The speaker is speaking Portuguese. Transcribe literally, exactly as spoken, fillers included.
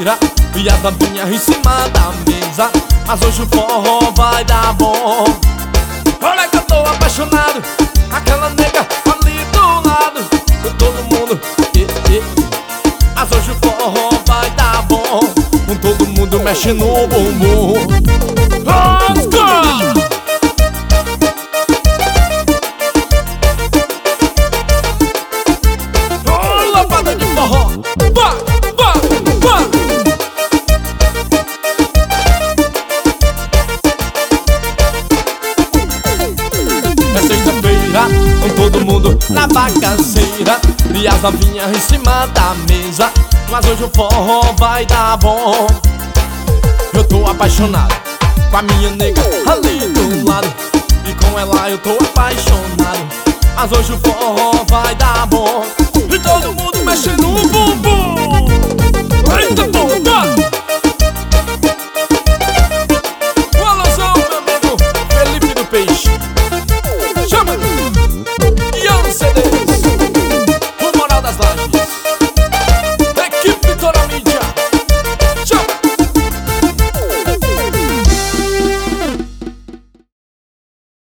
sexta-feira e as novinhas em cima da mesa, mas hoje o forró vai dar bom. Olha que eu tô apaixonado, aquela nega ali do lado, com todo mundo, eh, eh, eh. Mas hoje o forró vai dar bom, com todo mundo mexendo no bumbum. Let's go! É sexta-feira, com todo mundo na bagaceira e as novinhas em cima da mesa, mas hoje o forró vai dar bom. Eu tô apaixonado com a minha nega ali do lado, e com ela eu tô apaixonado, mas hoje o forró vai dar bom. E todo mundo mexendo